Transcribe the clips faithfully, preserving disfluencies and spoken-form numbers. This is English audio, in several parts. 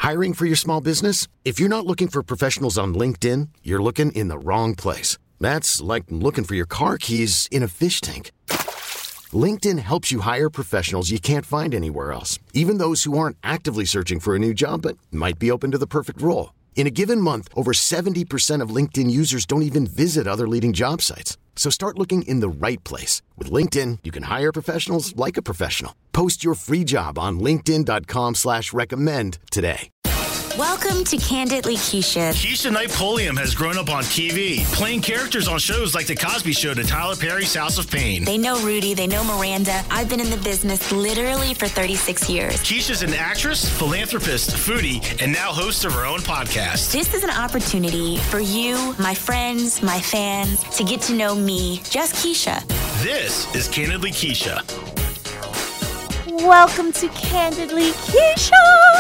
Hiring for your small business? If you're not looking for professionals on LinkedIn, you're looking in the wrong place. That's like looking for your car keys in a fish tank. LinkedIn helps you hire professionals you can't find anywhere else, even those who aren't actively searching for a new job but might be open to the perfect role. In a given month, over seventy percent of LinkedIn users don't even visit other leading job sites. So start looking in the right place. With LinkedIn, you can hire professionals like a professional. Post your free job on linkedin.com slash recommend today. Welcome to Candidly Keisha. Keisha Knight Pulliam has grown up on T V, playing characters on shows like The Cosby Show to Tyler Perry's House of Pain. They know Rudy, they know Miranda. I've been in the business literally for thirty-six years. Keisha's an actress, philanthropist, foodie, and now host of her own podcast. This is an opportunity for you, my friends, my fans, to get to know me, just Keisha. This is Candidly Keisha. Welcome to Candidly Keisha.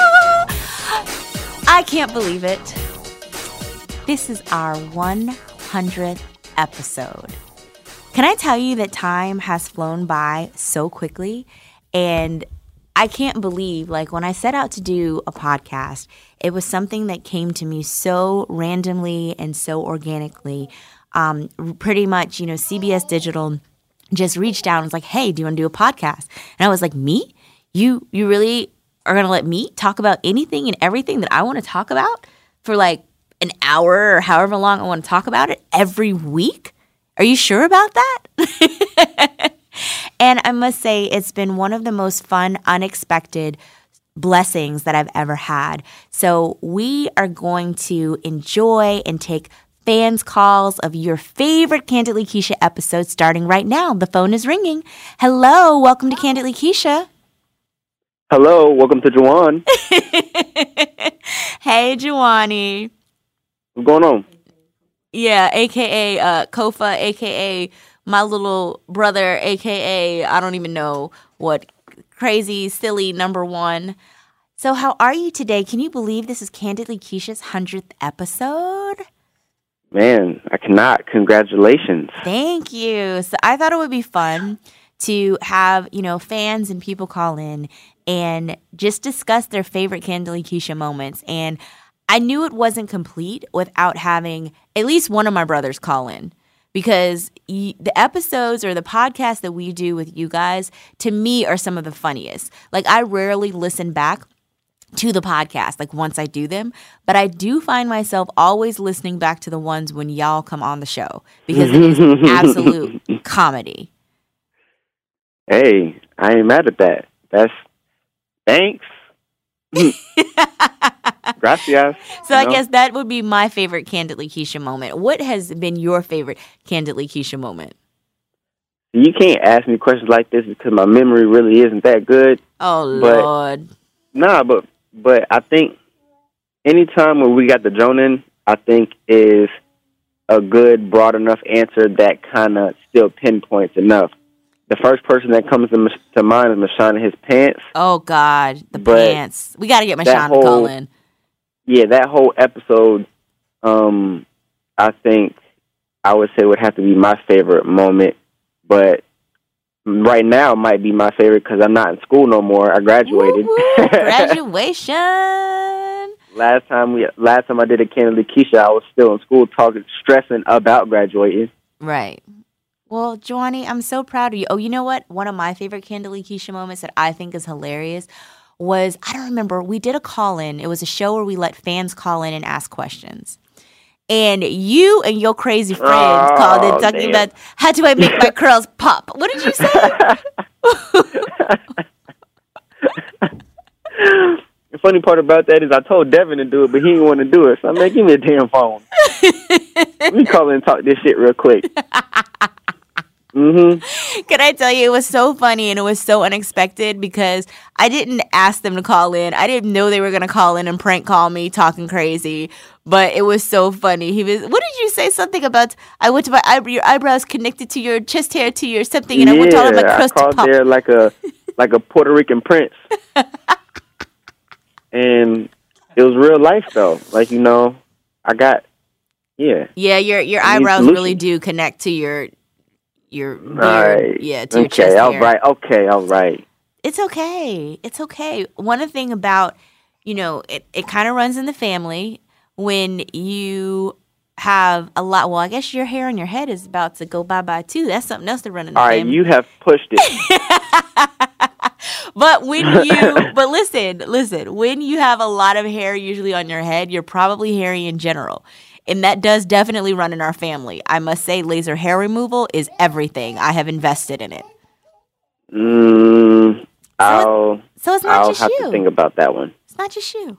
I can't believe it. This is our one hundredth episode. Can I tell you that time has flown by so quickly? And I can't believe, like, when I set out to do a podcast, it was something that came to me so randomly and so organically. Um, pretty much, you know, C B S Digital just reached out and was like, hey, do you want to do a podcast? And I was like, me? You, you really are going to let me talk about anything and everything that I want to talk about for like an hour or however long I want to talk about it every week? Are you sure about that? And I must say it's been one of the most fun, unexpected blessings that I've ever had. So we are going to enjoy and take fans' calls of your favorite Candidly Keisha episodes starting right now. The phone is ringing. Hello, welcome to Candidly Keisha. Hello, welcome to Juwan. Hey, Juwani. What's going on? Yeah, a k a. Uh, Kofa, a k a my little brother, a k a I don't even know what, crazy, silly number one. So how are you today? Can you believe this is Candidly Keisha's one hundredth episode? Man, I cannot. Congratulations. Thank you. So I thought it would be fun to have, you know, fans and people call in and just discuss their favorite Candidly Keisha moments. And I knew it wasn't complete without having at least one of my brothers call in, because y- the episodes or the podcasts that we do with you guys, to me, are some of the funniest. Like, I rarely listen back to the podcast, like, once I do them, but I do find myself always listening back to the ones when y'all come on the show, because it is absolute comedy. Hey, I ain't mad at that. That's thanks. Gracias. So I know? guess that would be my favorite Candidly Keisha moment. What has been your favorite Candidly Keisha moment? You can't ask me questions like this because my memory really isn't that good. Oh, but, Lord. Nah, but but I think anytime when we got the drone in, I think is a good, broad enough answer that kind of still pinpoints enough. The first person that comes to, to mind is Mashawn in his pants. Oh, God, the but pants. We got to get Mashawn to call in. Yeah, that whole episode, um, I think I would say would have to be my favorite moment. But right now might be my favorite because I'm not in school no more. I graduated. Graduation. last time we, last time I did a Candidly Keisha, I was still in school talking, stressing about graduating. Right. Well, Juwani, I'm so proud of you. Oh, you know what? One of my favorite Candidly Keisha moments that I think is hilarious was, I don't remember, we did a call-in. It was a show where we let fans call in and ask questions. And you and your crazy friends oh, called in talking damn. about, how do I make my curls pop? What did you say? The funny part about that is I told Devin to do it, but he didn't want to do it. So I'm like, give me a damn phone. Let me call in and talk this shit real quick. Mm-hmm. Can I tell you, it was so funny and it was so unexpected because I didn't ask them to call in. I didn't know they were going to call in and prank call me talking crazy, but it was so funny. He was, what did you say? Something about, I went to my eyebrow, your eyebrows connected to your chest hair to your something, and yeah, I went to all of my crust I called pop. there like a, like a Puerto Rican prince. And it was real life though. Like, you know, I got, yeah. Yeah, your your eyebrows really do connect to your, your beard. Right. Yeah, to okay, your chest all hair. right. Okay, all right. It's okay. It's okay. One thing about you know, it, it kind of runs in the family when you have a lot. Well, I guess your hair on your head is about to go bye-bye, too. That's something else to run in the All right, family. you have pushed it. But when you, but listen, listen, when you have a lot of hair usually on your head, you're probably hairy in general. And that does definitely run in our family. I must say laser hair removal is everything. I have invested in it. Mm, I'll, So it's not I'll just have you. to think about that one. It's not just you.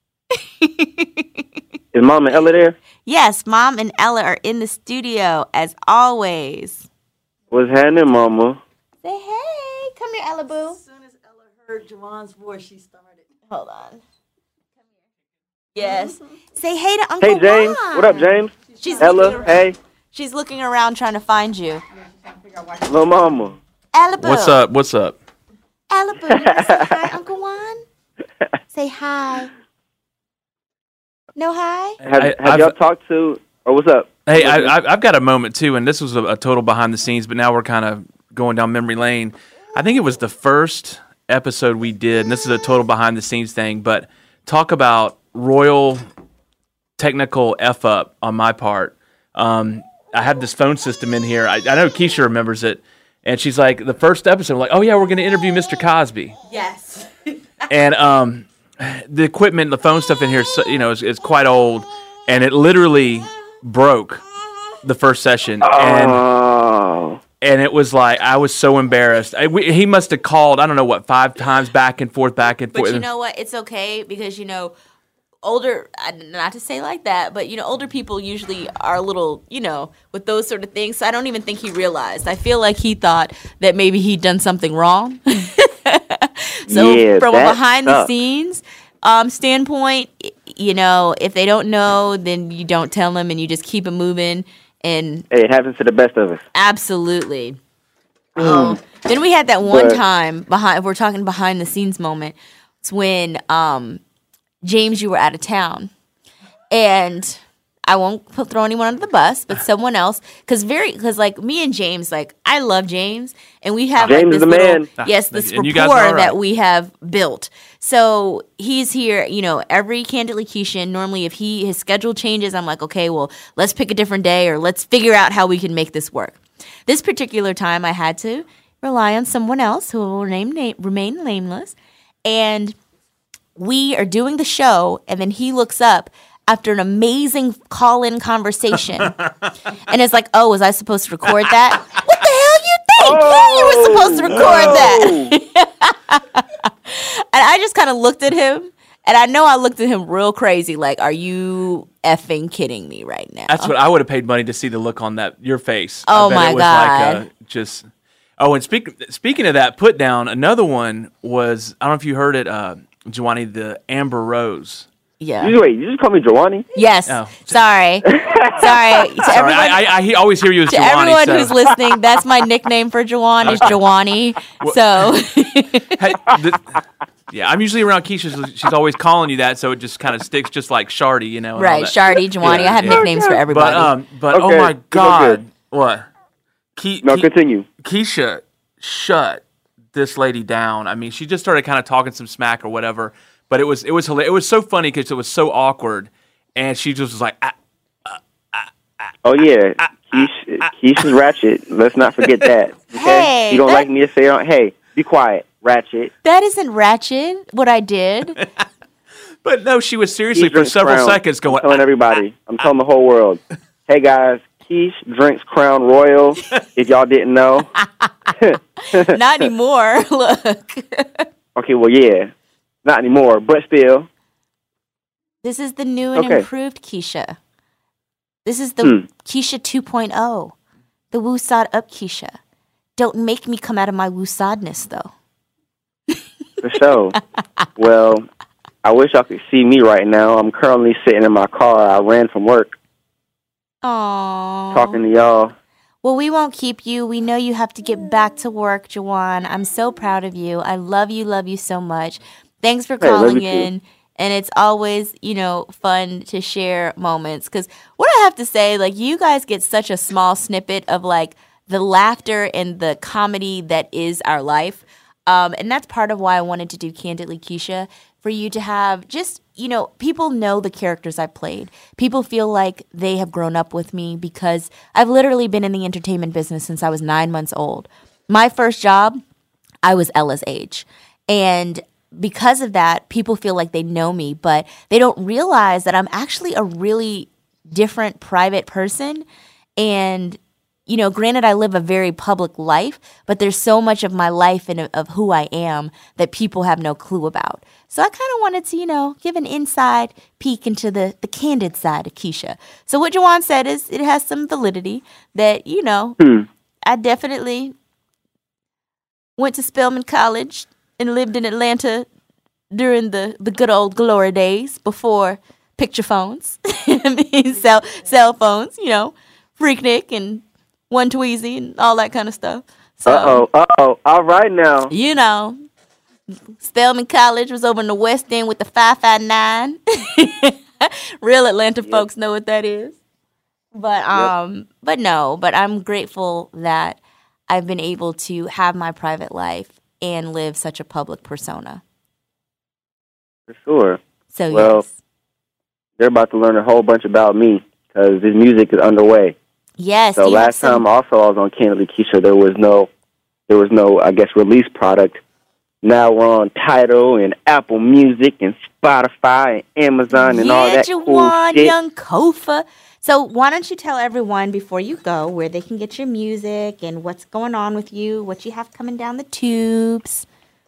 Is Mom and Ella there? Yes, Mom and Ella are in the studio as always. What's happening, Mama? Say hey. Come here, Ella Boo. As soon as Ella heard Juwan's voice, she started. Hold on. Come here. Yes. Say hey to Uncle Hey, James. Juan. What up, James? She's Ella, looking, hey. she's looking around trying to find you. Little Mama. Ella Boo. What's up? What's up? Ella Boo. You wanna say hi, Uncle Juan? Say hi. No hi? Have, I- have I've- y'all talked to, or what's up? Hey, I, I- I've got a moment too, and this was a, a total behind the scenes, but now we're kind of going down memory lane. I think it was the first episode we did, and this is a total behind the scenes thing, but talk about royal technical F up on my part. Um, I had this phone system in here. I, I know Keisha remembers it, and she's like, the first episode, we're like, oh yeah, we're going to interview Mister Cosby. Yes. And um, the equipment, the phone stuff in here, so- you know, is, is quite old, and it literally broke the first session, and Oh. and it was like I was so embarrassed. I, we, he must have called, I don't know what, five times back and forth, back and forth. But you know what? It's okay because, you know, older, uh, not to say like that, but, you know, older people usually are a little, you know, with those sort of things. So I don't even think he realized. I feel like he thought that maybe he'd done something wrong. So Yeah, from a that behind the sucks. scenes um, standpoint, y- you know, if they don't know, then you don't tell them and you just keep it moving. And Hey, it happens to the best of us. absolutely. Um, then we had that one But- time behind. If we're talking behind the scenes moment, it's when um, James, you were out of town, and I won't put, throw anyone under the bus, but someone else, because very, because like me and James, like I love James, and we have James like is this the little, man. yes, this And you guys rapport are all right. that we have built. So he's here, you know, every Candidly Keisha. Normally, if he his schedule changes, I'm like, okay, well, let's pick a different day, or let's figure out how we can make this work. This particular time, I had to rely on someone else who will name, name, remain nameless, and we are doing the show, and then he looks up after an amazing call-in conversation, and it's like, "Oh, was I supposed to record that? What the hell you think? Yeah, you were supposed to record that." And I just kind of looked at him, and I know I looked at him real crazy, like, "Are you effing kidding me right now?" That's what I would have paid money to see the look on that your face. Oh, I bet my it was God. Like, uh, just oh, and speak, speaking of that put down, another one was I don't know if you heard it, uh, Joanie, the Amber Rose. Yeah. You, wait, you just call me Jawani? Yes. Oh. Sorry. Sorry. To Sorry, everyone, I, I, I he- always hear you as to Joanie. everyone so. who's listening, that's my nickname for Jawan is Jawani. So Hey, the, yeah, I'm usually around Keisha. so She's always calling you that, so it just kind of sticks, just like Shardy, you know. and all right, that. Shardy, Jawani. I have yeah. nicknames for everybody. But um, but oh Okay, my you look God, good. what? Ke- No, Ke- continue. Keisha shut this lady down. I mean, she just started kind of talking some smack or whatever. But it was it was hilarious. It was so funny because it was so awkward, and she just was like, ah, Oh, yeah. Keish, Keisha's ratchet. Let's not forget that. Okay? Hey, you don't that- like me to say it? Hey, be quiet. Ratchet. That isn't ratchet, what I did. but no, she was seriously Keish for drinks several Crown. seconds going. I'm telling "Ah, everybody. I'm telling the whole world. Hey, guys. Keish drinks Crown Royal, if y'all didn't know. Not anymore. Look. Okay, well, yeah. Not anymore, but still. This is the new and Okay. improved Keisha. This is the Hmm. Keisha two point oh. The woosod up Keisha. Don't make me come out of my woosadness, though. For sure. Well, I wish y'all could see me right now. I'm currently sitting in my car. I ran from work Aww. talking to y'all. Well, we won't keep you. We know you have to get back to work, Jawan. I'm so proud of you. I love you, love you so much. Thanks for Hey, love calling you too. in. And it's always, you know, fun to share moments. Because what I have to say, like, you guys get such a small snippet of, like, the laughter and the comedy that is our life. Um, and that's part of why I wanted to do Candidly Keisha. for you to have just, you know, people know the characters I played. People feel like they have grown up with me because I've literally been in the entertainment business since I was nine months old. My first job, I was Ella's age. And because of that, people feel like they know me, but they don't realize that I'm actually a really different private person. And, you know, granted, I live a very public life, but there's so much of my life and of who I am that people have no clue about. So I kind of wanted to, you know, give an inside peek into the, the candid side of Keisha. So what Juwan said is it has some validity that, you know, hmm. I definitely went to Spelman College and lived in Atlanta during the, the good old glory days before picture phones, I mean, cell, cell phones, you know, Freaknik and One Tweezy and all that kind of stuff. So, uh-oh, uh-oh, all right now. You know, Spelman College was over in the West End with the five five nine. Real Atlanta yep. folks know what that is. But, um, yep. but no, but I'm grateful that I've been able to have my private life and live such a public persona. For sure. So, well, yes. They're about to learn a whole bunch about me because this music is underway. Yes. So last some... time also I was on Candidly Keisha, there was no, there was no, I guess, release product. Now we're on Tidal and Apple Music and Spotify and Amazon and yeah, all that Juwan, cool shit. Young Kofa. So why don't you tell everyone before you go where they can get your music and what's going on with you, what you have coming down the tubes.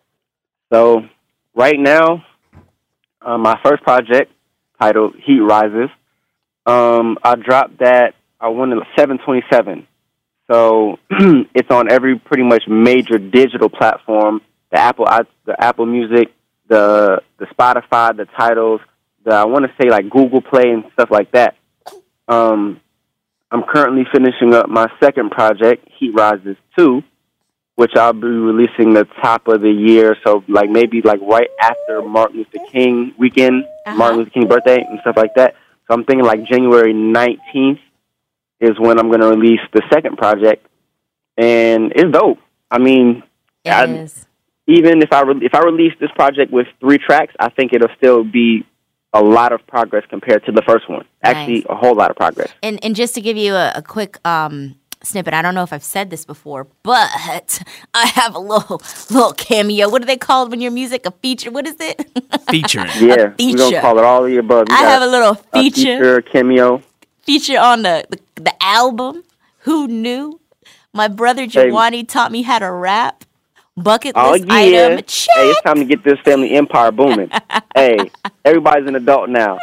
So right now, uh, my first project titled Heat Rises, um, I dropped that, I won it seven twenty-seven. So it's on every pretty much major digital platform, the Apple the Apple Music, the the Spotify, the Titles, the I want to say like Google Play and stuff like that. Um, I'm currently finishing up my second project, Heat Rises two, which I'll be releasing the top of the year, so like maybe like right after Martin Luther King weekend, uh-huh. Martin Luther King birthday and stuff like that. So I'm thinking like January nineteenth is when I'm going to release the second project, and it's dope. I mean, it I, is. even if I re- if I release this project with three tracks, I think it'll still be a lot of progress compared to the first one. Nice. Actually, a whole lot of progress. And and just to give you a, a quick um, snippet, I don't know if I've said this before, but I have a little little cameo. What do they call it when your music a feature? What is it? Featuring. Yeah, feature. we're going to call it all of the above. We I got have a little feature. A feature, cameo. Feature on the, the, the album. Who knew? My brother Giovanni hey. taught me how to rap. Bucket list oh, yeah. item. Check. Hey, it's time to get this family empire booming. Hey, everybody's an adult now.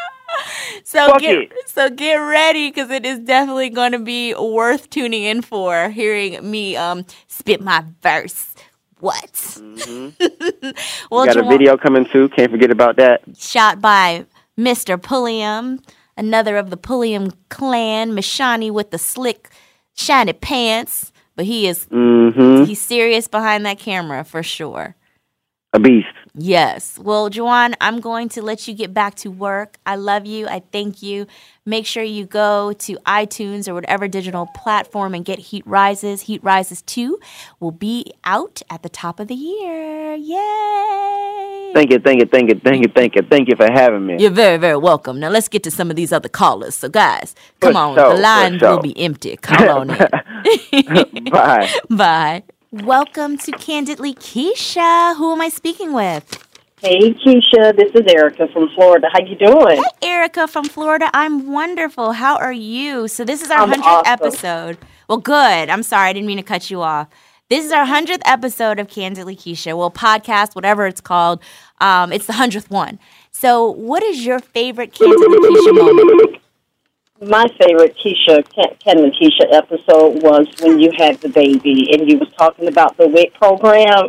So Fuck get it. so get ready because it is definitely going to be worth tuning in for, hearing me um spit my verse. What? Mm-hmm. Well, we got a video coming too. Can't forget about that. Shot by Mister Pulliam, another of the Pulliam clan, Mishani with the slick, shiny pants. But he is mm-hmm. he's serious behind that camera for sure. A beast. Yes. Well, Juwan, I'm going to let you get back to work. I love you. I thank you. Make sure you go to iTunes or whatever digital platform and get Heat Rises. Heat Rises two will be out at the top of the year. Yay! Thank you, thank you, thank you, thank you, thank you, thank you for having me. You're very, very welcome. Now let's get to some of these other callers. So, guys, come for on. Sure, the line sure. will be empty. Call on in. Bye. Bye. Welcome to Candidly Keisha. Who am I speaking with? Hey, Keisha. This is Erica from Florida. How you doing? Hey, Erica from Florida. I'm wonderful. How are you? So this is our I'm hundredth awesome. episode. Well, good. I'm sorry. I didn't mean to cut you off. This is our hundredth episode of Candidly Keisha. Well, podcast, whatever it's called. Um, it's the hundredth one. So what is your favorite Candidly Keisha moment? My favorite Keisha, Ken and Keisha episode was when you had the baby and you was talking about the W I C program.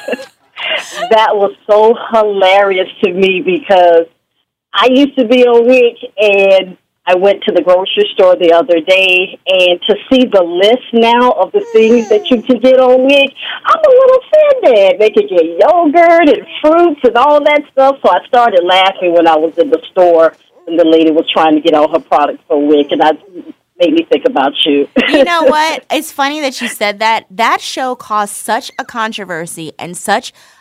That was so hilarious to me because I used to be on W I C and I went to the grocery store the other day, and to see the list now of the things that you can get on W I C, I'm a little offended. They could get yogurt and fruits and all that stuff, so I started laughing when I was in the store and the lady was trying to get all her products for W I C, and I made me think about you. You know what? It's funny that you said that. That show caused such a controversy and such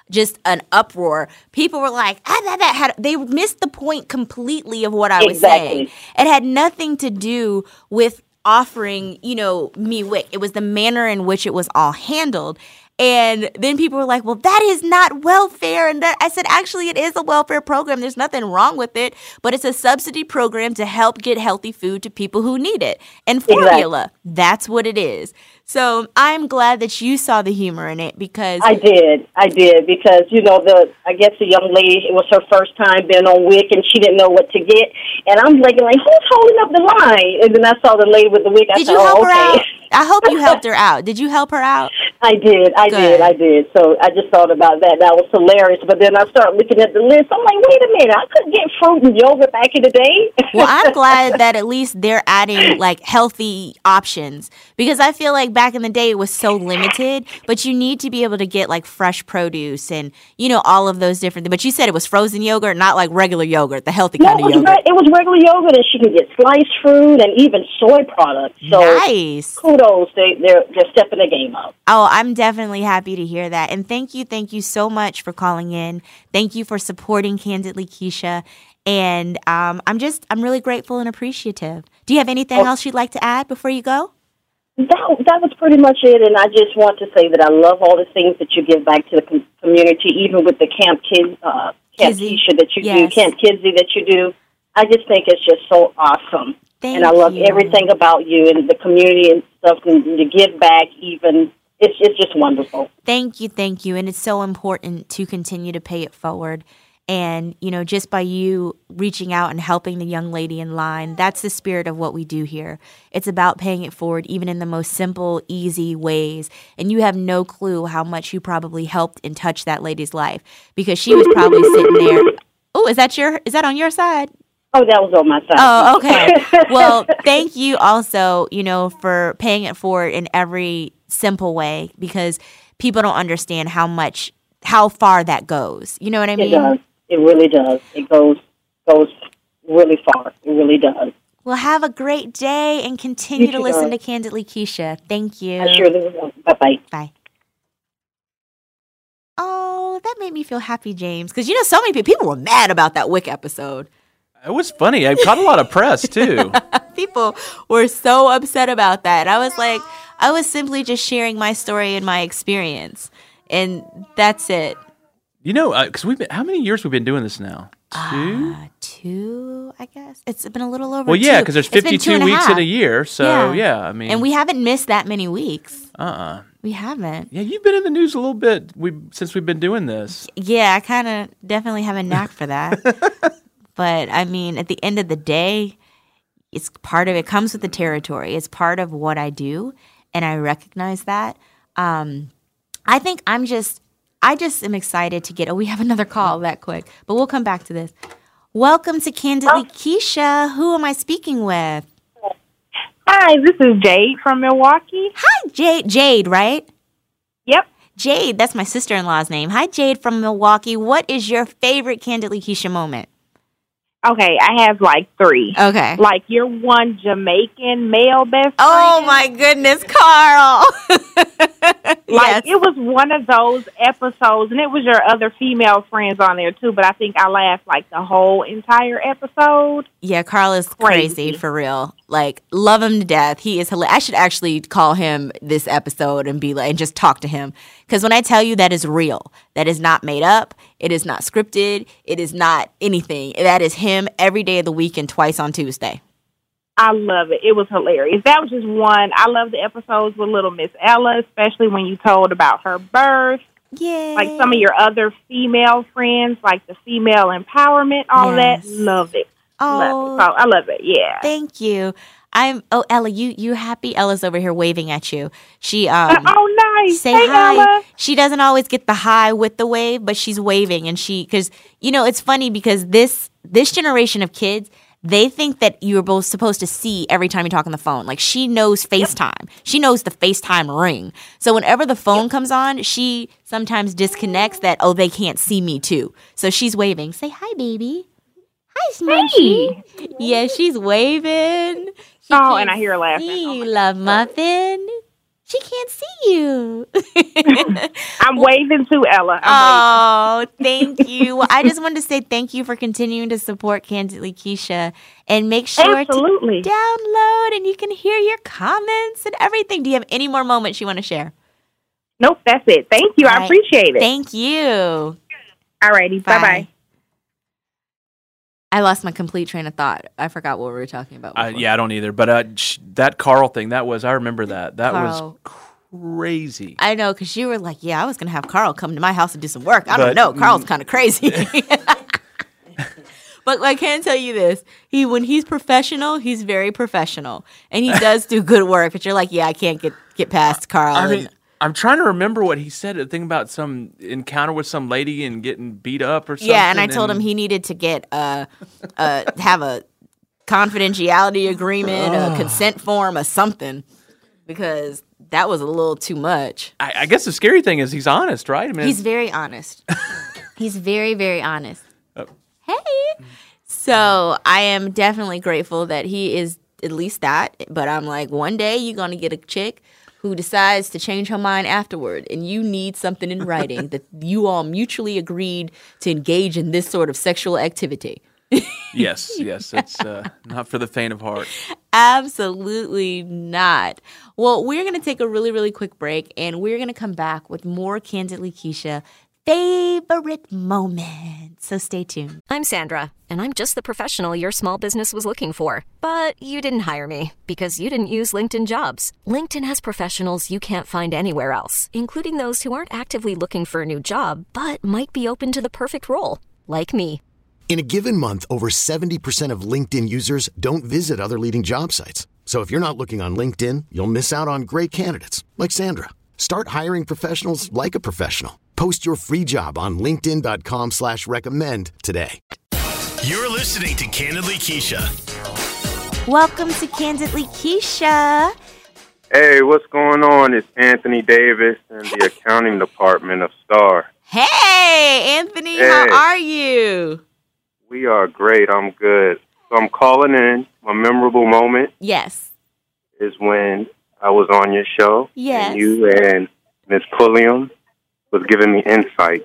just an uproar. People were like, ah, that, that had, they missed the point completely of what I was Exactly. saying. It had nothing to do with offering, you know, me WIC. It was the manner in which it was all handled. And then people were like, well, that is not welfare. And that, I said, actually, it is a welfare program. There's nothing wrong with it. But it's a subsidy program to help get healthy food to people who need it. And formula, exactly. That's what it is. So I'm glad that you saw the humor in it because... I did. I did. Because, you know, the I guess the young lady, it was her first time being on WIC, and she didn't know what to get. And I'm like, like, who's holding up the line? And then I saw the lady with the WIC. I did said, you help oh, her okay. out? I hope you helped her out. Did you help her out? I did. I Good. did. I did. So I just thought about that. That was hilarious. But then I started looking at the list. I'm like, wait a minute. I couldn't get fruit and yogurt back in the day. Well, I'm glad that at least they're adding, like, healthy options because I feel like back in the day it was so limited, but you need to be able to get, like, fresh produce and, you know, all of those different things. But you said it was frozen yogurt, not, like, regular yogurt, the healthy no, kind of it was yogurt. Re- it was regular yogurt, and she can get sliced fruit and even soy products. So nice. Kudos. They, they're, they're stepping the game up. Oh, I'm definitely happy to hear that. And thank you, thank you so much for calling in. Thank you for supporting Candidly Keisha. And um, I'm just, I'm really grateful and appreciative. Do you have anything oh. else you'd like to add before you go? That, that was pretty much it, and I just want to say that I love all the things that you give back to the com- community, even with the Camp Kids, uh, Camp Kizzy. Keisha that you Yes. do, Camp Kidsy that you do. I just think it's just so awesome. Thank and I love you. everything about you and the community and stuff, and to give back even. It's, it's just wonderful. Thank you, thank you. And it's so important to continue to pay it forward. And, you know, just by you reaching out and helping the young lady in line, that's the spirit of what we do here. It's about paying it forward, even in the most simple, easy ways. And you have no clue how much you probably helped and touched that lady's life because she was probably sitting there. Oh, is that your, is that on your side? Oh, that was on my side. Oh, okay. Well, thank you also, you know, for paying it forward in every simple way because people don't understand how much, how far that goes. You know what I mean? It does. It really does. It goes goes really far. It really does. Well, have a great day and continue You to too, listen darling. to Candidly Keisha. Thank you. I surely will. Bye-bye. Bye. Oh, that made me feel happy, James. Because, you know, so many people, people were mad about that WIC episode. It was funny. I caught a lot of press, too. People were so upset about that. I was like, I was simply just sharing my story and my experience. And that's it. You know, because uh, we've been, how many years we've been doing this now? Two? Uh, two, I guess. It's been a little over Well, two. yeah, because there's It's been fifty-two two and a weeks half. in a year. So, Yeah. yeah. I mean. And we haven't missed that many weeks. Uh-uh. We haven't. Yeah, you've been in the news a little bit we since we've been doing this. Yeah, I kind of definitely have a knack for that. But, I mean, at the end of the day, it's part of it. Comes with the territory. It's part of what I do, and I recognize that. Um, I think I'm just, I just am excited to get, oh, we have another call that quick, but we'll come back to this. Welcome to Candidly Keisha. Who am I speaking with? Hi, this is Jade from Milwaukee. Hi, Jade. Jade, right? Yep. Jade, that's my sister-in-law's name. Hi, Jade from Milwaukee. What is your favorite Candidly Keisha moment? Okay, I have like three. Okay. Like your one Jamaican male best friend. Oh, my goodness, Carl. Like Yes. it was one of those episodes, and it was your other female friends on there too, but I think I laughed like the whole entire episode. Yeah, Carl is crazy, Crazy. for real. Like, love him to death. He is hilarious. I should actually call him this episode and be like, and just talk to him. Because when I tell you that is real, that is not made up, it is not scripted, it is not anything. That is him every day of the week and twice on Tuesday. I love it. It was hilarious. That was just one. I love the episodes with Little Miss Ella, especially when you told about her birth. Yeah. Like some of your other female friends, like the female empowerment, all Yes. that. Loved it. Oh, Love it. So I love it. Yeah. thank you. I'm, oh, Ella, you, you happy? Ella's over here waving at you. She, um. oh, nice. Say hey, hi. Ella. She doesn't always get the hi with the wave, but she's waving, and she, because you know, it's funny because this this generation of kids, they think that you're both supposed to see every time you talk on the phone. Like she knows FaceTime. She knows the FaceTime ring. So whenever the phone comes on, she sometimes disconnects that, oh, they can't see me too. So she's waving. Say hi, baby. Hi, Smunchy. Yeah, she's waving. She Oh, can't and I hear her laughing. see Oh, you, my Love Muffin. She can't see you. I'm waving to Ella. I'm oh, thank you. Well, I just wanted to say thank you for continuing to support Candidly Keisha, and make sure Absolutely. to download and you can hear your comments and everything. Do you have any more moments you want to share? Nope, that's it. Thank you. All I right. appreciate it. Thank you. Alrighty. Bye. Bye-bye. I lost my complete train of thought. I forgot what we were talking about. Uh, yeah, I don't either. But uh, sh- that Carl thing, that was, I remember that. That Carl. was crazy. I know, because you were like, yeah, I was going to have Carl come to my house and do some work. I But- don't know. Carl's kind of crazy. But I can tell you this. He When he's professional, he's very professional. And he does do good work. But you're like, yeah, I can't get, get past Carl. I mean, and- I'm trying to remember what he said. A thing about some encounter with some lady and getting beat up or something. yeah, and I told him he needed to get uh, uh, have a confidentiality agreement, a consent form, or something. Because that was a little too much. I, I guess the scary thing is he's honest, right? I mean, He's very honest. He's very, very honest. Oh. Hey. So I am definitely grateful that he is at least that. But I'm like, one day you're going to get a chick who decides to change her mind afterward, and you need something in writing that you all mutually agreed to engage in this sort of sexual activity. yes, yes. It's uh, not for the faint of heart. Absolutely not. Well, we're going to take a really, really quick break, and we're going to come back with more Candidly Keisha favorite moments. So stay tuned. I'm Sandra, and I'm just the professional your small business was looking for. But you didn't hire me because you didn't use LinkedIn Jobs. LinkedIn has professionals you can't find anywhere else, including those who aren't actively looking for a new job, but might be open to the perfect role, like me. In a given month, over seventy percent of LinkedIn users don't visit other leading job sites. So if you're not looking on LinkedIn, you'll miss out on great candidates like Sandra. Start hiring professionals like a professional. Post your free job on linkedin.com slash recommend today. You're listening to Candidly Keisha. Welcome to Candidly Keisha. Hey, what's going on? It's Anthony Davis in the accounting department of Star. Hey, Anthony, Hey. how are you? We are great. I'm good. So I'm calling in. My memorable moment Yes. is when I was on your show. Yes. And you and Miss Pulliam was giving me insight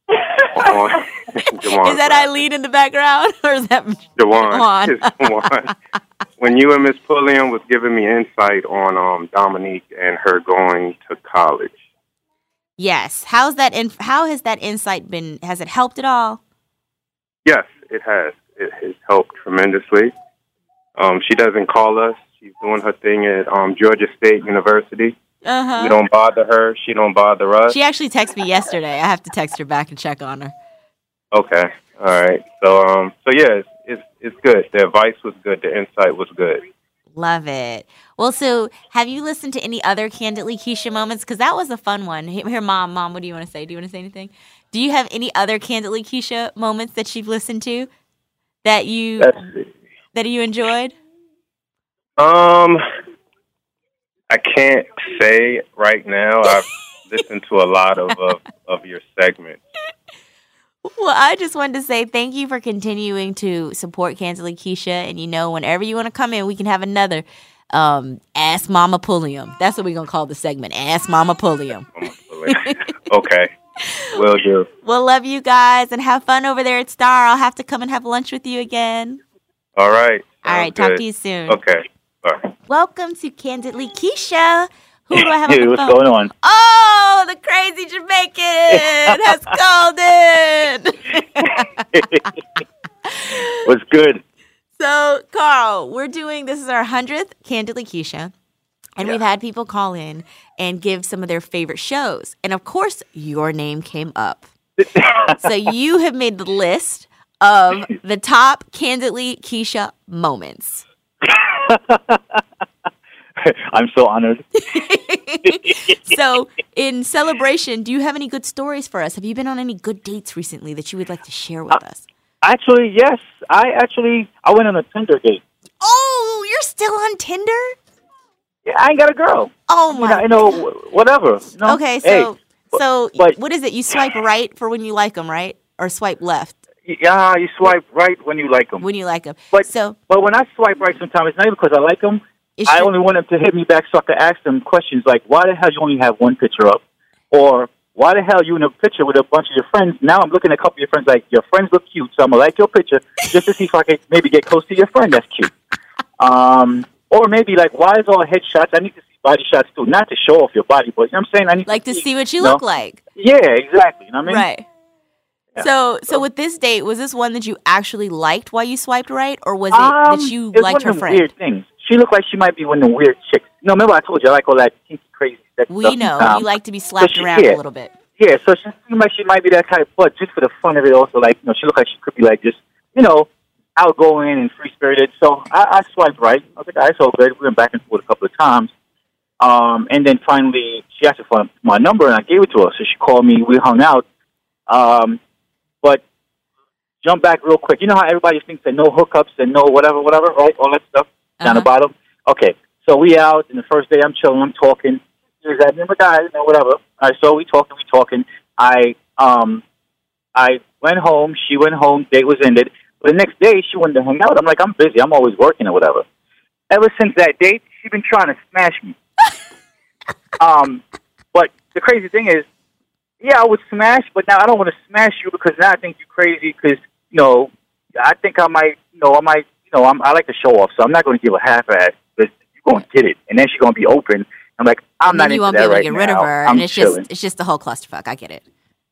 on Jawan. Is that Eileen in the background, or is that Jawan? Jawan? It's Jawan. When you and Miss Pulliam was giving me insight on um, Dominique and her going to college. Yes. How's that? In- how has that insight been? Has it helped at all? Yes, it has. It has helped tremendously. Um, she doesn't call us. She's doing her thing at um, Georgia State University. Uh huh. We don't bother her. She don't bother us. She actually texted me yesterday. I have to text her back and check on her. Okay. All right. So, um, so yeah, it's, it's it's good. The advice was good. The insight was good. Love it. Well, so have you listened to any other Candidly Keisha moments? Because that was a fun one. Here, Mom, Mom, what do you want to say? Do you want to say anything? Do you have any other Candidly Keisha moments that you've listened to that you Let's see. that you enjoyed? Um, I can't say right now. I've listened to a lot of, of of your segments. Well, I just wanted to say thank you for continuing to support Candidly Keisha. And, you know, whenever you want to come in, we can have another um, Ask Mama Pulliam. That's what we're going to call the segment, Ask Mama Pullium. Okay. Will do. We'll love you guys and have fun over there at Star. I'll have to come and have lunch with you again. All right. All right. Sounds Talk good. to you soon. Okay. Bye. Welcome to Candidly Keisha. Who do I have on Hey, the what's phone? going on? Oh, the crazy Jamaican has called in. What's good? So, Carl, we're doing, this is our hundredth Candidly Keisha, and Yeah. we've had people call in and give some of their favorite shows. And, of course, your name came up. So you have made the list of the top Candidly Keisha moments. I'm so honored. So, in celebration, do you have any good stories for us? Have you been on any good dates recently that you would like to share with us? Actually, yes. I actually I went on a Tinder date. Oh, you're still on Tinder? Yeah, I ain't got a girl. Oh I mean, my! I know wh- whatever. you know? Okay, so Hey, so but- what is it? You swipe right for when you like them, right? Or swipe left yeah, you swipe right when you like them. when you like them. But So but when I swipe right, sometimes it's not even because I like them. It's I true. only want them to hit me back so I could ask them questions like, why the hell you only have one picture up? Or why the hell you in a picture with a bunch of your friends? Now I'm looking at a couple of your friends like, your friends look cute, so I'm going to like your picture just to see if I can maybe get close to your friend that's cute. Um, or maybe like, why is all headshots? I need to see body shots too. Not to show off your body, but you know what I'm saying? I need Like to to see, see what you know? look like. Yeah, exactly. You know what I mean? Right. Yeah. So, so with this date, was this one that you actually liked while you swiped right, or was it Um, that you it was liked one her of them friend? Weird things. She looked like she might be one of the weird chicks. No, remember I told you I like all that kinky, crazy sex We stuff. know Um, you like to be slapped she- around yeah. a little bit. Yeah, so she seemed like she might be that kind of, but just for the fun of it, also like you know, she looked like she could be like just you know outgoing and free spirited. So I, I swiped right. I was like, all right, so good. We went back and forth a couple of times, um, and then finally she asked for my number, and I gave it to her. So she called me. We hung out, um, but jump back real quick. You know how everybody thinks that no hookups and no whatever, whatever, right? All that stuff down the bottom. Okay, so we out, and the first day I'm chilling, I'm talking. There's that number guy, you know, whatever. All right, so we talking, we talking. I um, I went home. She went home. Date was ended. But the next day, she wanted to hang out. I'm like, I'm busy. I'm always working or whatever. Ever since that date, she's been trying to smash me. um, but the crazy thing is, yeah, I would smash, but now I don't want to smash you because now I think you're crazy because, you know, I think I might, you know, I might, you know, I'm, I like to show off, so I'm not going to give a half-ass because you're going to get it. And then she's going to be open. I'm like, I'm And not then you into won't that be able right to get now. rid of her, I'm and it's chilling. just it's just the whole clusterfuck. I get it.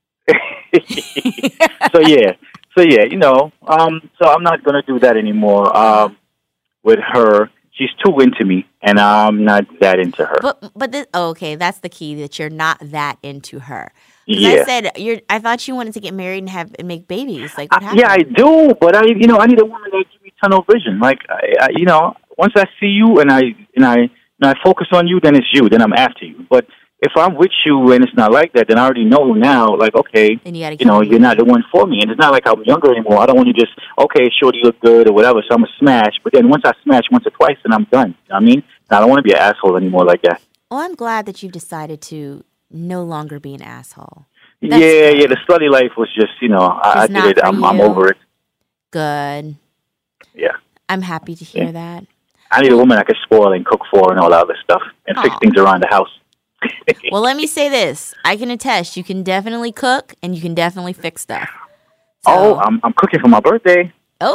so yeah, so yeah, you know, um, so I'm not gonna do that anymore. Um, with her, she's too into me, and I'm not that into her. But but this, oh, okay, that's the key, that you're not that into her. 'Cause Yeah. I said you're. I thought you wanted to get married and have and make babies. Like what happened? Yeah, I do, but I, you know, I need a woman that gives me tunnel vision. Like, I, I, you know, once I see you and I and I and I focus on you, then it's you. Then I'm after you. But if I'm with you and it's not like that, then I already know now. Like, okay, And you gotta you know, keep you're not the one for me, and it's not like I'm younger anymore. I don't want to just okay, shorty, look good or whatever. So I'm a smash. But then once I smash once or twice, then I'm done. You know what I mean, I don't want to be an asshole anymore like that. Well, I'm glad that you've decided to no longer be an asshole. That's yeah, good. yeah. The slutty life was just, you know, I, I It's did not it. for I'm, I'm you. over it. Good. Yeah. I'm happy to hear Yeah. that. I need a woman I can spoil and cook for and all that other stuff and fix Aw. things around the house. Well, let me say this. I can attest. You can definitely cook and you can definitely fix stuff. Oh, I'm I'm cooking for my birthday.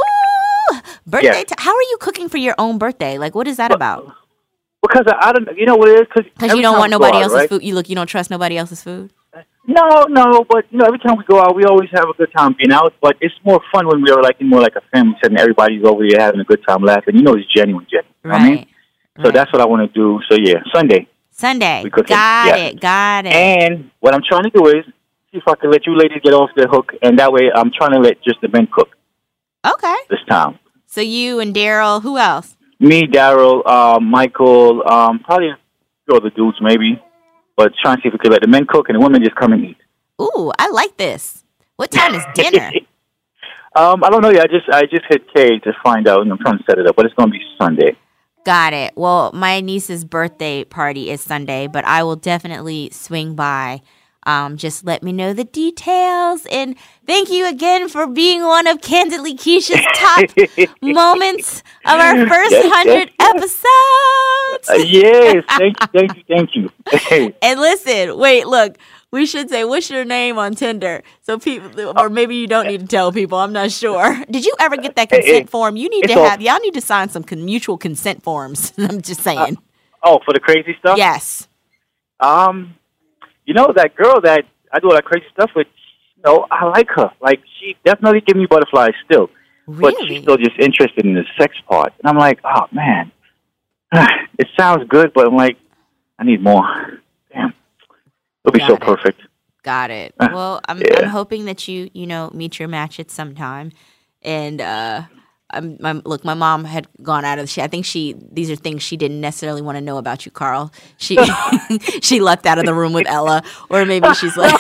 Oh, birthday. Yeah. T- how are you cooking for your own birthday? Like, what is that about? Because I, I don't, you know what it is? Because Because you don't want nobody else's food. You look. You don't trust nobody else's food. No, no, but you know, every time we go out, we always have a good time being out. But it's more fun when we're like in more like a family setting. Everybody's over here having a good time, laughing. You know, it's genuine, genuine. You know what I mean? So that's what I want to do. So yeah, Sunday. Sunday. We cooking. Got Yeah. it. Got it. And what I'm trying to do is see if I can let you ladies get off the hook, and that way I'm trying to let just the men cook Okay. this time. So you and Daryl. Who else? Me, Daryl, uh, Michael, um, probably a few other dudes maybe, but trying to see if we could let the men cook and the women just come and eat. Ooh, I like this. What time is dinner? um, I don't know yet. I just I just hit K to find out, and I'm trying to set it up, but it's going to be Sunday. Got it. Well, my niece's birthday party is Sunday, but I will definitely swing by. Um, just let me know the details. And thank you again for being one of Candidly Keisha's top moments of our first Yes, one hundred yes, episodes. Uh, yes, thank you, thank you, thank you. And listen, wait, look, we should say, what's your name on Tinder? So people, or maybe you don't need to tell people. I'm not sure. Did you ever get that consent it- form? You need it's to all- have, y'all need to sign some con- mutual consent forms. I'm just saying. Oh, for the crazy stuff? Yes. Um, you know, that girl that I do all that crazy stuff with, you know, I like her. Like, she definitely gives me butterflies still. But she's still just interested in the sex part. And I'm like, oh, man. It sounds good, but I'm like, I need more. Damn. It'll be Got so it. perfect. Got it. Uh, Well, I'm yeah. I'm hoping that you you know meet your match at some time, and uh, I'm, my, look, my mom had gone out of. She, I think she these are things she didn't necessarily want to know about you, Carl. She she left out of the room with Ella, or maybe she's like,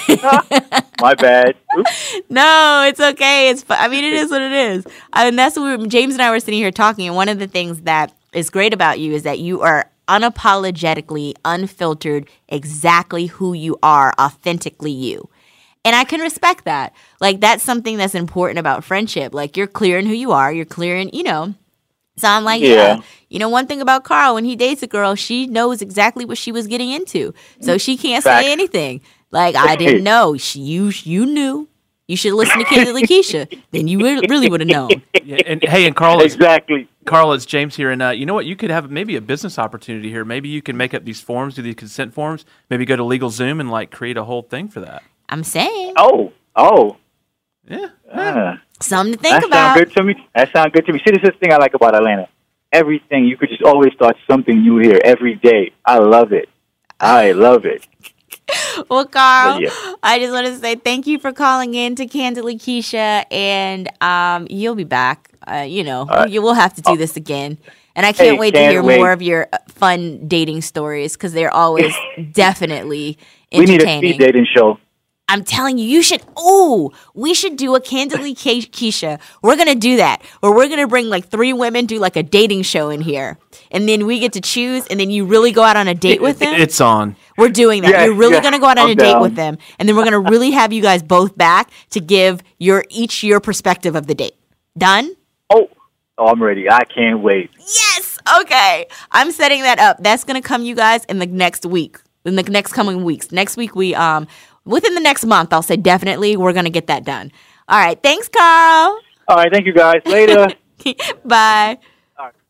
My bad. Oops. no, it's okay. It's fu- I mean, it is what it is. And that's what we were, James and I were sitting here talking, and one of the things that is great about you is that you are unapologetically, unfiltered, exactly who you are, authentically you. And I can respect that. Like, that's something that's important about friendship. Like, you're clear in who you are. You're clear in, you know, So I'm like, yeah. yeah. You know, one thing about Carl, when he dates a girl, she knows exactly what she was getting into. So she can't Fact. say anything. Like, I didn't know. She, you you knew. You should listen to Candid Lakeisha. Then you would, really would have known. Yeah, and hey, and Carl, is, exactly. Carl, it's James here, and uh, you know what? You could have maybe a business opportunity here. Maybe you can make up these forms, do these consent forms. Maybe go to LegalZoom and like create a whole thing for that. I'm saying. Oh, oh. Yeah. Uh, Something to think that about. That sounds good to me. That sounds good to me. See, this is the thing I like about Atlanta. Everything, you could just always start something new here every day. I love it. I love it. Well, Carl, yeah. I just want to say thank you for calling in to Candid Lakeisha, and um, you'll be back. Uh, you know, right. you will have to do oh. this again. And I can't hey, wait can't to hear wait. more of your fun dating stories because they're always definitely We entertaining. need a speed dating show. I'm telling you, you should. Oh, we should do a Candidly Keisha. We're gonna do that, or we're gonna bring like three women, do like a dating show in here, and then we get to choose, and then you really go out on a date with them. It's on. We're doing that. Yeah, You're really yeah, gonna go out on I'm a date down. with them, and then we're gonna really have you guys both back to give your each your perspective of the date. Done? Oh, oh, I'm ready. I can't wait. Yes. Okay. I'm setting that up. That's gonna come, you guys, in the next week, in the next coming weeks. Next week we um. Within the next month, I'll say definitely we're going to get that done. All right. Thanks, Carl. All right. Thank you, guys. Later. Bye. All right.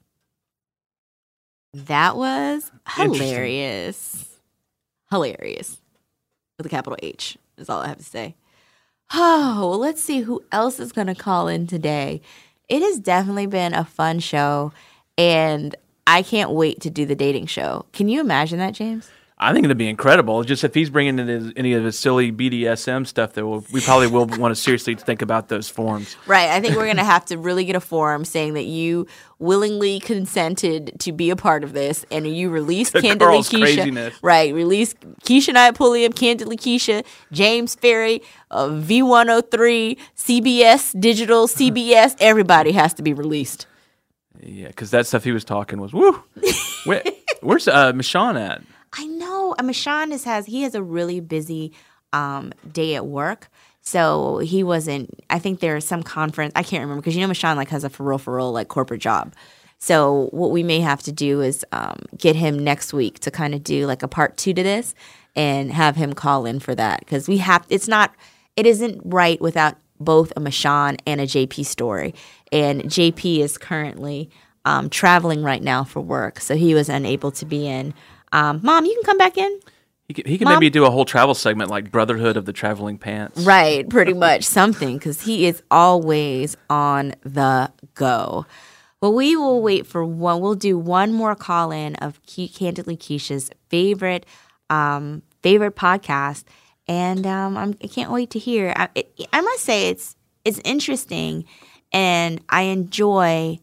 That was hilarious. Hilarious. With a capital H is all I have to say. Oh, well, let's see who else is going to call in today. It has definitely been a fun show, and I can't wait to do the dating show. Can you imagine that, James? I think it'd be incredible. Just if he's bringing in his, any of his silly B D S M stuff, that we'll, we probably will want to seriously think about those forms. Right. I think we're going to have to really get a form saying that you willingly consented to be a part of this, and you released Candidly Carl's Keisha. Craziness. Right. Release Keisha and I Pulliam, Candidly Keisha, James Ferry, uh, V one oh three, C B S Digital, C B S. Everybody has to be released. Yeah, because that stuff he was talking was woo. Where, where's uh, Michonne at? I know. I mean, Sean is, has he has a really busy um, day at work, so he wasn't. I think there's some conference. I can't remember because you know Michonne like has a for real for real like corporate job. So what we may have to do is um, get him next week to kind of do like a part two to this and have him call in for that because we have. It's not. It isn't right without both a Michonne and a J P story, and J P is currently um, traveling right now for work, so he was unable to be in. Um, Mom, you can come back in. He could, he could Mom? maybe do a whole travel segment like Brotherhood of the Traveling Pants. Right, pretty much something because he is always on the go. Well, we will wait for one. We'll do one more call in of Ke- Candidly Keisha's favorite um, favorite podcast, and um, I'm, I can't wait to hear. I, it, I must say it's it's interesting, and I enjoy.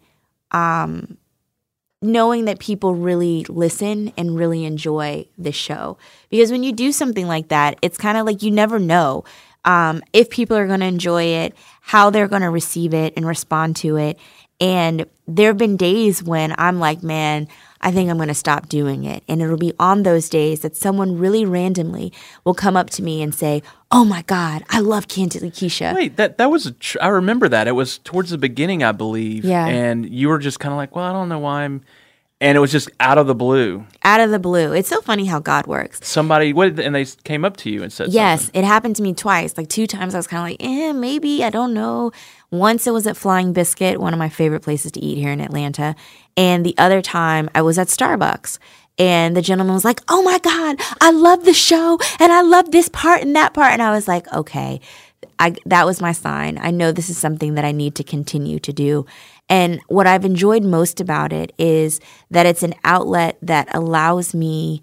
Um, knowing that people really listen and really enjoy the show. Because when you do something like that, it's kind of like you never know um, if people are going to enjoy it, how they're going to receive it and respond to it. And there have been days when I'm like, man, I think I'm going to stop doing it. And it'll be on those days that someone really randomly will come up to me and say, oh my God, I love Candidly Keisha. Wait, that that was a tr- I remember that. It was towards the beginning, I believe. Yeah. And you were just kind of like, well, I don't know why I'm... And it was just out of the blue. Out of the blue. It's so funny how God works. Somebody, what, and they came up to you and said yes, something. It happened to me twice. Like two times I was kind of like, eh, maybe, I don't know. Once it was at Flying Biscuit, one of my favorite places to eat here in Atlanta. And the other time I was at Starbucks. And the gentleman was like, oh my God, I love the show. And I love this part and that part. And I was like, okay, I, that was my sign. I know this is something that I need to continue to do. And what I've enjoyed most about it is that it's an outlet that allows me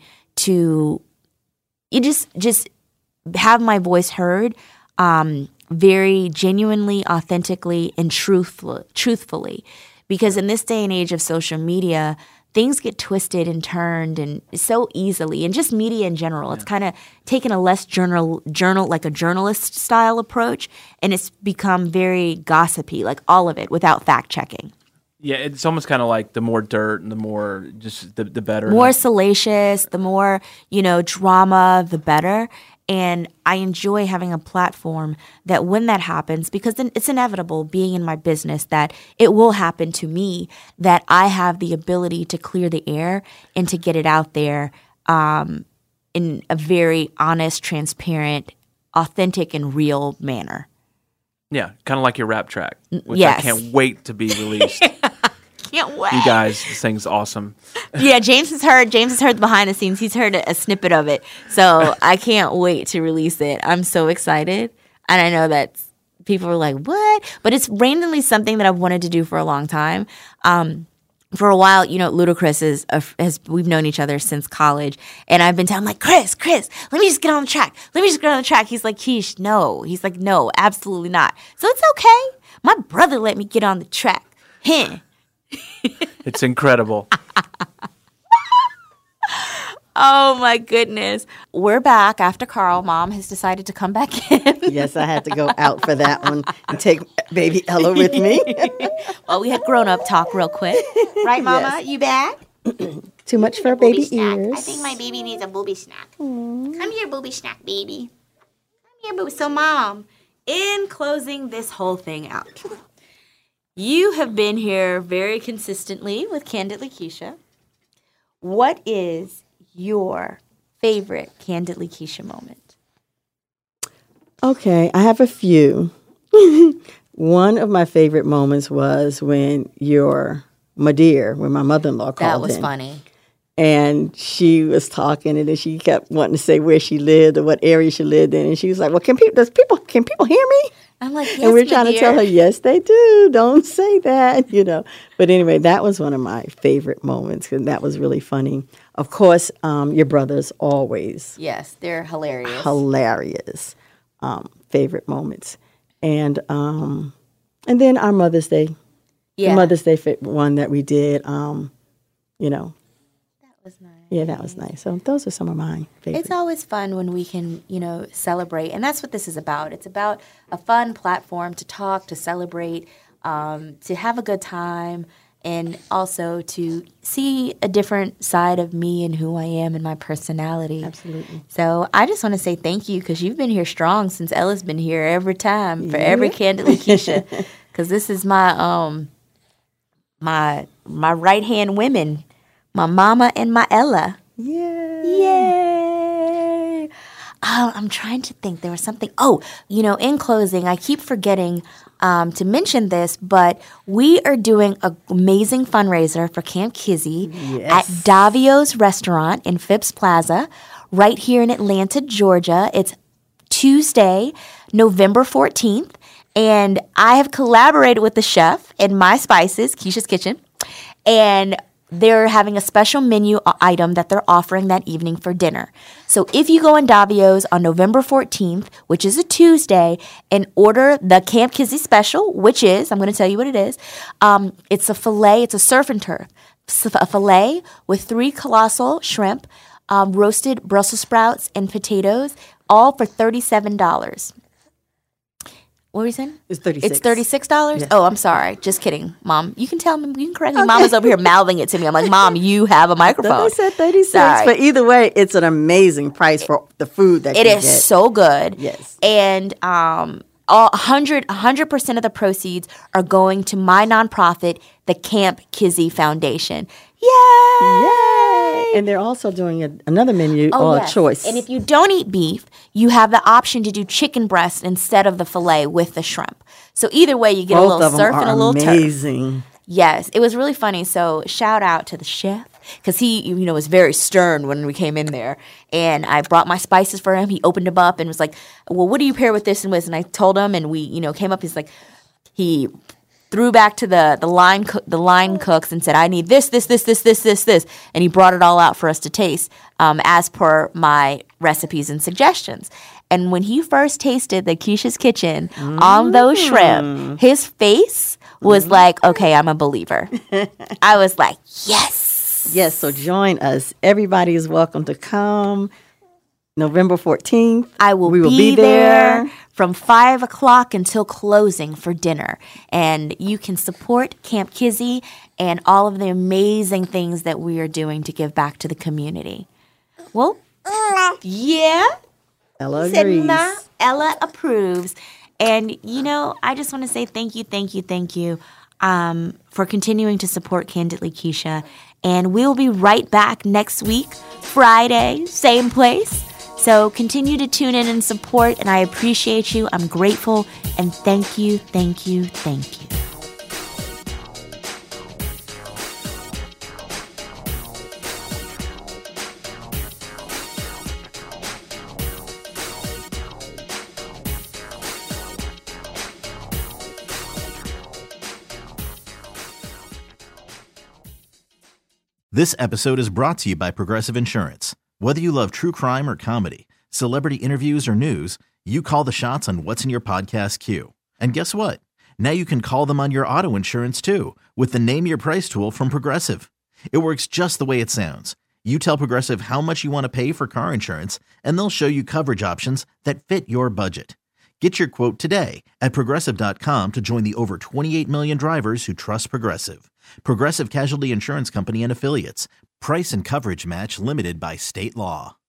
to you just just have my voice heard um, very genuinely, authentically, and truthful, truthfully. Because in this day and age of social media, things get twisted and turned and so easily, and just media in general. Yeah. It's kind of taken a less journal, journal like a journalist style approach, and it's become very gossipy, like all of it, without fact checking. Yeah, it's almost kind of like the more dirt and the more just the, the better. More salacious, the more, you know, drama, the better. And I enjoy having a platform that when that happens, because then it's inevitable being in my business that it will happen to me, that I have the ability to clear the air and to get it out there um, in a very honest, transparent, authentic, and real manner. Yeah, kind of like your rap track, which Yes. I can't wait to be released. Can't wait. You guys, this thing's awesome. Yeah, James has heard. James has heard the behind the scenes. He's heard a, a snippet of it, so I can't wait to release it. I'm so excited, and I know that people are like, "What?" But it's randomly something that I've wanted to do for a long time. Um, for a while, you know, Ludacris is a, has we've known each other since college, and I've been telling him, like, Chris, Chris, let me just get on the track. Let me just get on the track. He's like, Keish, no. He's like, no, absolutely not. So it's okay. My brother let me get on the track. Heh. It's incredible. Oh my goodness. We're back after Carl. Mom has decided to come back in. Yes, I had to go out for that one and take baby Ella with me. Well, we had grown up talk real quick. Right, Mama? Yes. You back? Too much for baby snack. ears. I think my baby needs a booby snack. Come here, booby snack, baby. Come here, booby. So, Mom, In closing this whole thing out, you have been here very consistently with Candidly Keisha. What is your favorite Candidly Keisha moment? Okay, I have a few. One of my favorite moments was when your my dear, when my mother-in-law called That was in. funny. And she was talking, and then she kept wanting to say where she lived or what area she lived in, and she was like, "Well, can people? Does people? Can people hear me?" I'm like, yes, and we're my trying dear. to tell her, "Yes, they do. Don't say that," you know. But anyway, that was one of my favorite moments, and that was really funny. Of course, um, your brothers always Yes, they're hilarious. hilarious. Um, favorite moments, and um, and then our Mother's Day, Yeah. the Mother's Day fi- one that we did. Um, you know. That was nice. Yeah, that was nice. So those are some of my favorites. It's always fun when we can, you know, celebrate. And that's what this is about. It's about a fun platform to talk, to celebrate, um, to have a good time, and also to see a different side of me and who I am and my personality. Absolutely. So I just want to say thank you because you've been here strong since Ella's been here every time for every Yeah. Candidly Keisha. Because this is my um my my right hand women. My mama and my Ella. Yeah. Yay. Oh, I'm trying to think. There was something. Oh, you know, in closing, I keep forgetting um, to mention this, but we are doing an amazing fundraiser for Camp Kizzy Yes. at Davio's Restaurant in Phipps Plaza, right here in Atlanta, Georgia. It's Tuesday, November fourteenth, and I have collaborated with the chef in My Spices, Keisha's Kitchen, and they're having a special menu item that they're offering that evening for dinner. So if you go in Davio's on November fourteenth, which is a Tuesday, and order the Camp Kizzy special, which is, I'm going to tell you what it is, um, it's a filet, it's a surf and turf, s- a filet with three colossal shrimp, um, roasted Brussels sprouts, and potatoes, all for thirty-seven dollars. What were you saying? It's thirty-six. It's thirty-six dollars? Yeah. Oh, I'm sorry. Just kidding, Mom. You can tell me. You can correct me. Mama's over here mouthing it to me. I'm like, Mom, you have a microphone. I said thirty-six. Sorry. But either way, it's an amazing price for the food that It you is get. so good. Yes. And um, all one hundred, one hundred percent of the proceeds are going to my nonprofit, the Camp Kizzy Foundation. Yay! Yay! And they're also doing a, another menu Oh, or yes. a choice. And if you don't eat beef, you have the option to do chicken breast instead of the filet with the shrimp. So either way, you get Both a little of them surf are and a little turf. amazing. Yes, it was really funny. So shout out to the chef because he, you know, was very stern when we came in there. And I brought my spices for him. He opened them up and was like, "Well, what do you pair with this and with?" And I told him, and we, you know, came up. He's like, he threw back to the the line cook, the line cooks and said, "I need this, this, this, this, this, this, this," and he brought it all out for us to taste um, as per my recipes and suggestions. And when he first tasted the Keisha's Kitchen on those shrimp, his face was like, "Okay, I'm a believer." I was like, "Yes." Yes, so join us. Everybody is welcome to come. November fourteenth. I will, we will be, be there. there. from five o'clock until closing for dinner. And you can support Camp Kizzy and all of the amazing things that we are doing to give back to the community. Well, yeah. Ella He said, agrees. Ma, Ella approves. And, you know, I just want to say thank you, thank you, thank you um, for continuing to support Candidly Keisha. And we'll be right back next week, Friday, same place. So continue to tune in and support, and I appreciate you. I'm grateful, and thank you, thank you, thank you. This episode is brought to you by Progressive Insurance. Whether you love true crime or comedy, celebrity interviews or news, you call the shots on what's in your podcast queue. And guess what? Now you can call them on your auto insurance too with the Name Your Price tool from Progressive. It works just the way it sounds. You tell Progressive how much you want to pay for car insurance, and they'll show you coverage options that fit your budget. Get your quote today at Progressive dot com to join the over twenty-eight million drivers who trust Progressive. Progressive Casualty Insurance Company and Affiliates. Price and coverage match limited by state law.